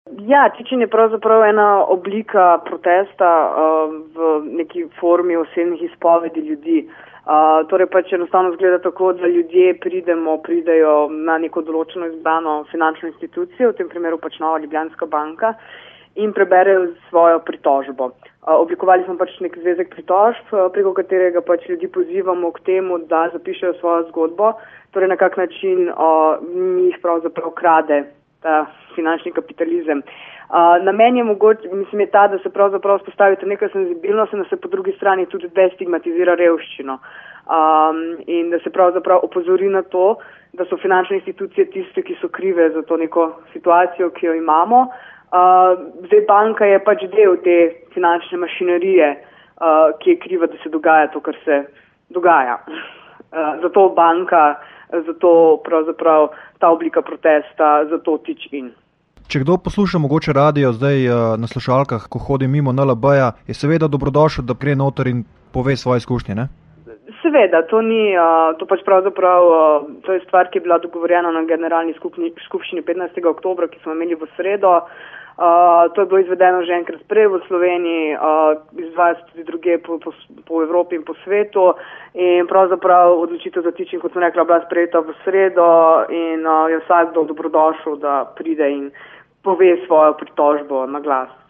Ja, tičenje je pravzaprav ena oblika protesta v neki formi osebnih izpovedi ljudi. Torej pač enostavno zgleda tako, da ljudje pridejo na neko določeno izbrano finančno institucijo, v tem primeru pač Nova Ljubljanska banka, in preberejo svojo pritožbo. Oblikovali smo pač nek zvezek pritožb, preko katerega pač ljudi pozivamo k temu, da zapišejo svojo zgodbo, torej na kak način njih pravzaprav krade ta finančni kapitalizem. Namen je je ta, da se pravzaprav spostavite neka senzibilnost in da se po drugi strani tudi destigmatizira revščino. In da se pravzaprav opozori na to, da so finančne institucije tiste, ki so krive za to neko situacijo, ki jo imamo. Zdaj banka je pač del te finančne mašinerije, ki je kriva, da se dogaja to, kar se dogaja. Zato banka, zato pravzaprav ta oblika protesta, zato Teach In. Če kdo posluša mogoče radio zdaj na slušalkah, ko hodi mimo NLB-ja, je seveda dobrodošel, da gre noter in pove svoje izkušnje, ne? Seveda, to pač pravzaprav, to je stvar, ki je bila dogovorjena na generalni skupščini 15. oktobra, ki smo imeli v sredo. To je bilo izvedeno že enkrat prej v Sloveniji, izvaja se tudi druge po Evropi in po svetu in pravzaprav odločitev za Teach In, kot sem rekla, bila sprejeta v sredo in je vsakdo dobrodošel, da pride in pove svojo pritožbo na glas.